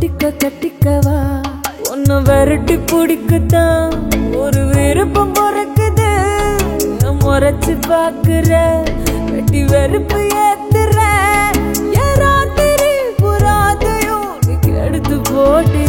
கட்டிக்கவா உன்னை விரட்டி பிடிக்கத்தான் ஒரு விருப்பம் பிறக்குது. முறைச்சு பாக்குற வெட்டி வெறுப்பு ஏத்துற ராத்திரி புறாதையும் எடுத்து போட்டு.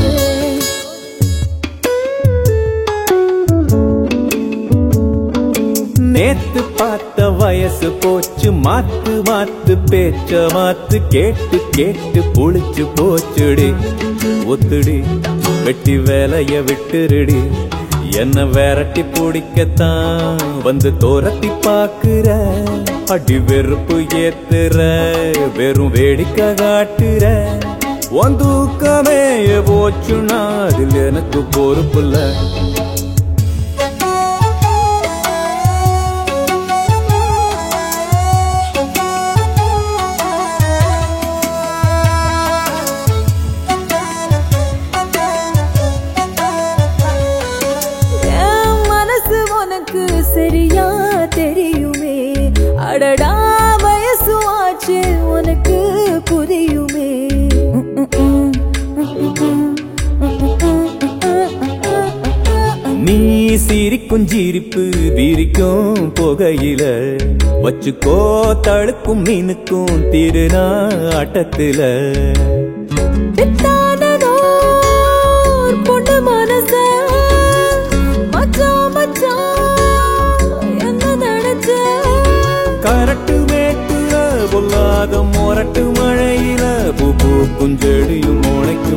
நேத்து பார்த்த வயசு போச்சு மாத்து மாத்து பேச்ச மாத்து கேட்டு கேட்டு புளிச்சு போச்சுடி. ஒத்துடி வெட்டி வேலைய விட்டுருடி என்ன விரட்டி பிடிக்கத்தான் வந்து தோரத்தி பாக்குற. அடி வெறுப்பு ஏத்துற வெறும் வேடிக்கை காட்டுற. உன் தூக்கமே போச்சுன்னா அதில் எனக்கு பொறுப்புல்ல. சரியா தெரியுமே அடடா வயசு ஆச்சு உனக்கு புரியுமே. நீ சிரிக்கும் சிரிப்பு விரிக்கும் புகையில வச்சுக்கோ தழுக்கும் மீனுக்கும் திருநா ஆட்டத்துல. பொண்ணு மனச கரட்டு மேட்டுல பொல்லாத மொரட்டு மழையில பூ பூக்கும் செடியும் முளைக்கும்